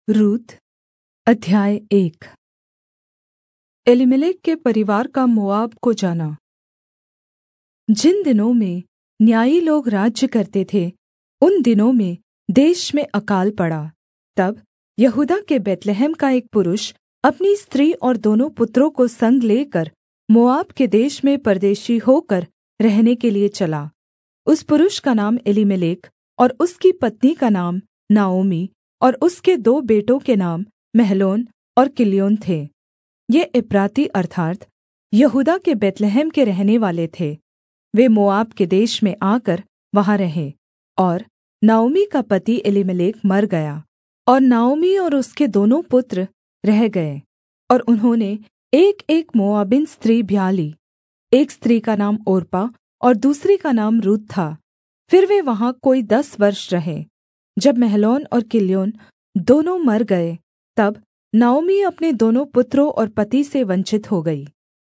रूत अध्याय 1। एलीमेलेक के परिवार का मोआब को जाना। जिन दिनों में न्यायी लोग राज्य करते थे, उन दिनों में देश में अकाल पड़ा। तब यहूदा के बैतलहम का एक पुरुष अपनी स्त्री और दोनों पुत्रों को संग लेकर मोआब के देश में परदेशी होकर रहने के लिये चला। उस पुरुष का नाम एलीमेलेक और उसकी पत्नी का नाम नाओमी और उसके 2 बेटों के नाम महलोन और किल्योन थे। ये एप्राती अर्थात् यहूदा के बैतलहम के रहने वाले थे। वे मोआब के देश में आकर वहाँ रहे। और नाओमी का पति एलीमेलेक मर गया और नाओमी और उसके 2 पुत्र रह गए। और उन्होंने एक-एक मोआबिन स्त्री ब्याह ली। एक स्त्री का नाम ओर्पा और दूसरी का नाम रूत था। फिर वे वहाँ कोई 10 वर्ष रहे। जब महलोन और किल्योन दोनों मर गए, तब नाओमी अपने 2 पुत्रों और पति से वंचित हो गई।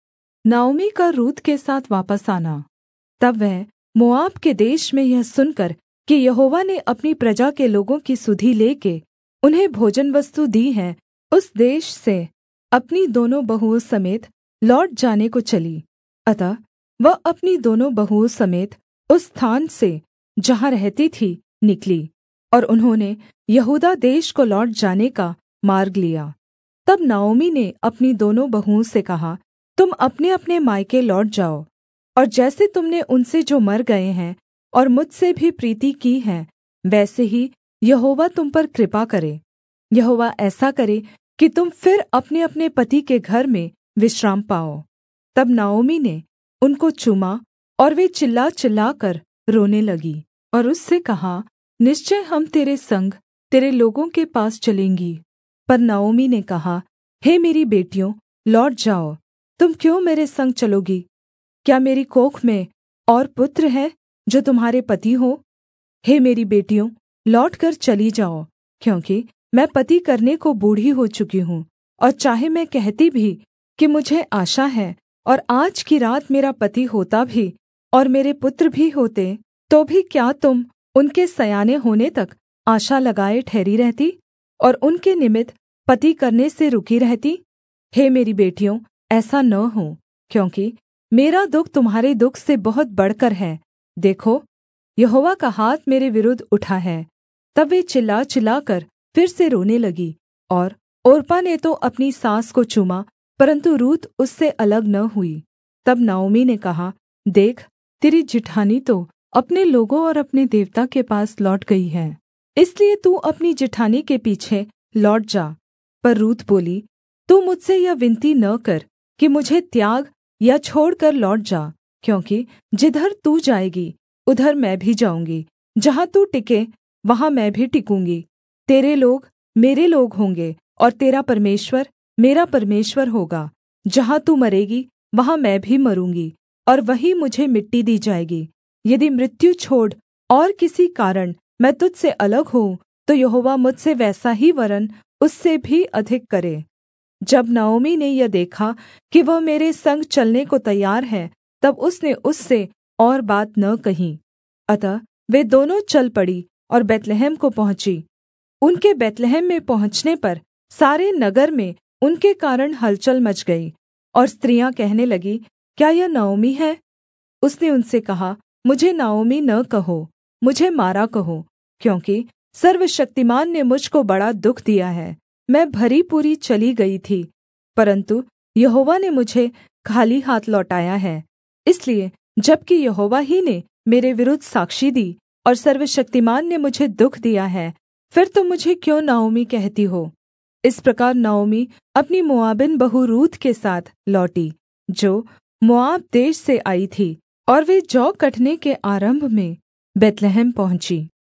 नाओमी का रूत के साथ वापस आना। तब वह मोआब के देश में यह सुनकर कि यहोवा ने अपनी प्रजा के लोगों की सुधि लेके उन्हें भोजनवस्तु दी है, उस देश से अपनी 2 बहुओं समेत लौट जाने को चली। अतः वह अपनी 2 बहुओं समेत उस स्थान से जहाँ रहती थी निकली, और उन्होंने यहूदा देश को लौट जाने का मार्ग लिया। तब नाओमी ने अपनी 2 बहुओं से कहा, तुम अपने-अपने मायके लौट जाओ, और जैसे तुमने उनसे जो मर गए हैं और मुझसे भी प्रीति की है, वैसे ही यहोवा तुम पर कृपा करे। यहोवा ऐसा करे कि तुम फिर अपने-अपने पति के घर में विश्राम पाओ। तब नाओमी ने उनको चूमा, और वे चिल्ला चिल्लाकर रोने लगी और उससे कहा, निश्चय हम तेरे संग तेरे लोगों के पास चलेंगी। पर नाओमी ने कहा, हे मेरी बेटियों, लौट जाओ। तुम क्यों मेरे संग चलोगी? क्या मेरी कोख में और पुत्र हैं जो तुम्हारे पति हो? हे मेरी बेटियों, लौटकर चली जाओ, क्योंकि मैं पति करने को बूढ़ी हो चुकी हूँ। और चाहे मैं कहती भी कि मुझे आशा है, और आज की रात मेरा पति होता भी और मेरे पुत्र भी होते, तो भी क्या तुम उनके सयाने होने तक आशा लगाए ठहरी रहती और उनके निमित्त पति करने से रुकी रहती? हे मेरी बेटियों, ऐसा न हो, क्योंकि मेरा दुःख तुम्हारे दुःख से बहुत बढ़कर है। देखो, यहोवा का हाथ मेरे विरुद्ध उठा है। तब वे चिल्ला चिल्लाकर फिर से रोने लगी। और ओर्पा ने तो अपनी सास को चूमा, परन्तु रूत उससे अलग न हुई। तब नाओमी ने कहा, देख, तेरी जिठानी तो अपने लोगों और अपने देवता के पास लौट गई है, इसलिए तू अपनी जिठानी के पीछे लौट जा। पर रूत बोली, तू मुझसे यह विनती न कर कि मुझे त्याग या छोड़कर लौट जा, क्योंकि जिधर तू जाएगी उधर मैं भी जाऊँगी, जहाँ तू टिके वहाँ मैं भी टिकूँगी। तेरे लोग मेरे लोग होंगे और तेरा परमेश्वर मेरा परमेश्वर होगा। जहाँ तू मरेगी वहाँ मैं भी मरूँगी, और वहीं मुझे मिट्टी दी जाएगी। यदि मृत्यु छोड़ और किसी कारण मैं तुझसे अलग होऊँ, तो यहोवा मुझसे वैसा ही वरन् उससे भी अधिक करे। जब नाओमी ने यह देखा कि वह मेरे संग चलने को तैयार है, तब उसने उससे और बात न कही। अतः वे दोनों चल पड़ी और बैतलहम को पहुँची। उनके बैतलहम में पहुँचने पर सारे नगर में उनके कारण हलचल मच गई, और स्त्रियाँ कहने लगीं, क्या यह नाओमी है? उसने उनसे कहा, मुझे नाओमी न कहो, मुझे मारा कहो, क्योंकि सर्वशक्तिमान ने मुझ को बड़ा दुःख दिया है। मैं भरी पूरी चली गई थी, परन्तु यहोवा ने मुझे खाली हाथ लौटाया है। इसलिए जबकि यहोवा ही ने मेरे विरुद्ध साक्षी दी और सर्वशक्तिमान ने मुझे दुःख दिया है, फिर तुम मुझे क्यों नाओमी कहती हो? इस प्रकार नाओमी अपनी मोआबिन बहू रूत के साथ लौटी, जो मोआब देश से आई थी, और वे जौ कटने के आरम्भ में बैतलहम पहुँची।